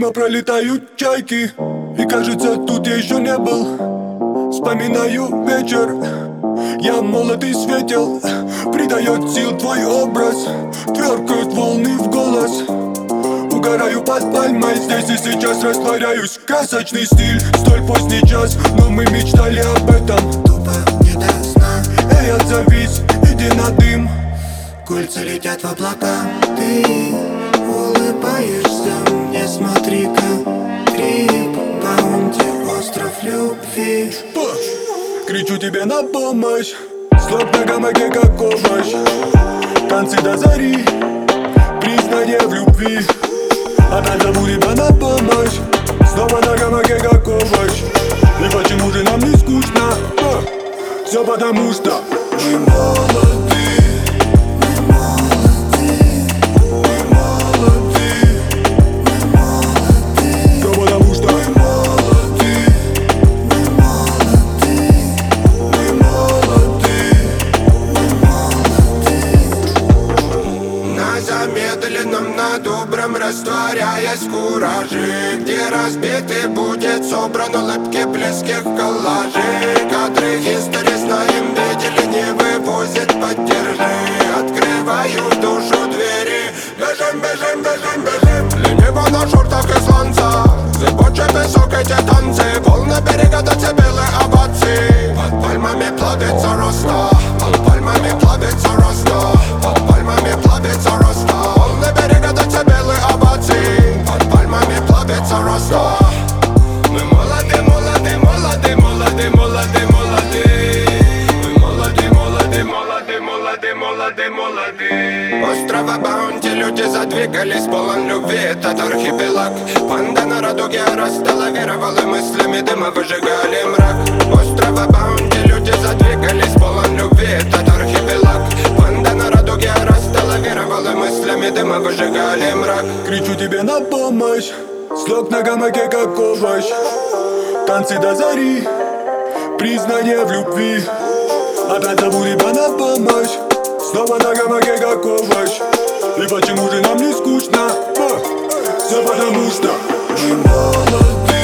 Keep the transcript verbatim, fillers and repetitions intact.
Мимо пролетают чайки, и кажется, тут я еще не был. Вспоминаю вечер, я молод и светел. Придает сил твой образ, тверкают волны в голос. Угораю под пальмой, здесь и сейчас растворяюсь. Красочный стиль, столь поздний час, но мы мечтали об этом. Тупо не до сна. Эй, отзовись, иди на дым. Кольца летят в облака. Ты улыбаешься мне, смотри-ка. Трип, баунти, остров любви. Кричу тебе на помощь, слог на гамаке как овощ. Танцы до зари, признание в любви. Опять зову тебя на помощь, снова на гамаке как овощ. И почему же нам не скучно? Все потому что мы молоды. Замедленном, на добром растворяясь в кураже, где разбитый будет собран улыбки близких коллажей. Кадры истории знаем, видели, не вывозят, поддержи. Открываю в душу двери, бежим, бежим, бежим, бежим. Лениво на шортах и сланца, зыбучий песок, эти танцы. Волны берега до белые овации. Под пальмами плавится роста, под пальмами плавится роста, под пальмами плавится роста. Волны берега до белые овации. Под пальмами плавится роста. Мы молоды, молоды, молоды, молоды, молоды, молоды. Мы молоды, молоды, молоды, молоды, молоды, молоды. Острова Баунти люди задвигались, полон любви, этот архипелаг. Панда на радуге растоловировала, мыслями дыма выжигали мрак. Острова Баунти люди задвигались, полон любви, этот архипелаг. Панда на радуге растоловировала, мыслями дыма выжигали мрак. Кричу тебе на помощь, слог на гамаке как овощ. Танцы до зари, признание в любви. Опять зову тебя на помощь, снова на гамаке как овощ. И почему же нам не скучно? Все потому что мы молоды.